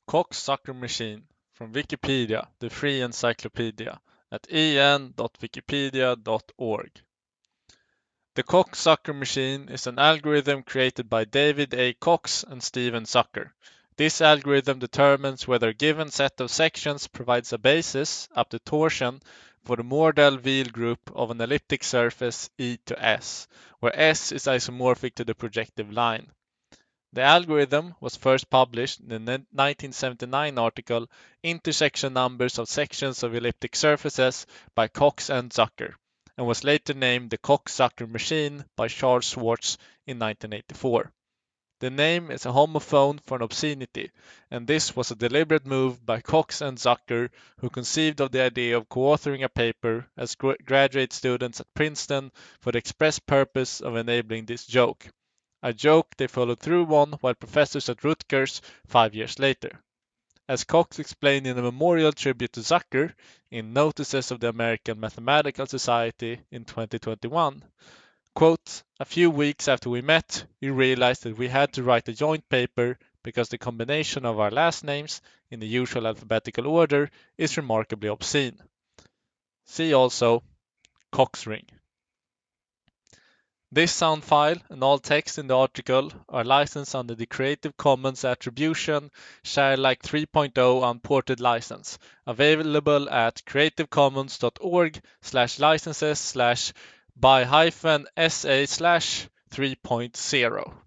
Cocksucker machine from Wikipedia, the free encyclopedia, at en.wikipedia.org. The cocksucker machine is an algorithm created by David A. Cox and Stephen Zucker. This algorithm determines whether a given set of sections provides a basis, up to torsion, for the Mordell-Weil group of an elliptic surface E to S, where S is isomorphic to the projective line. The algorithm was first published in the 1979 article Intersection Numbers of Sections of Elliptic Surfaces by Cox and Zucker, and was later named the Cox-Zucker machine by Charles Schwartz in 1984. The name is a homophone for an obscenity, and this was a deliberate move by Cox and Zucker, who conceived of the idea of co-authoring a paper as graduate students at Princeton for the express purpose of enabling this joke. A joke they followed through on while professors at Rutgers 5 years later. As Cox explained in a memorial tribute to Zucker in Notices of the American Mathematical Society in 2021, quote, "A few weeks after we met, we realized that we had to write a joint paper because the combination of our last names in the usual alphabetical order is remarkably obscene." See also Cox ring. This sound file and all text in the article are licensed under the Creative Commons Attribution Share Alike 3.0 Unported license, available at creativecommons.org/licenses/by-sa/3.0.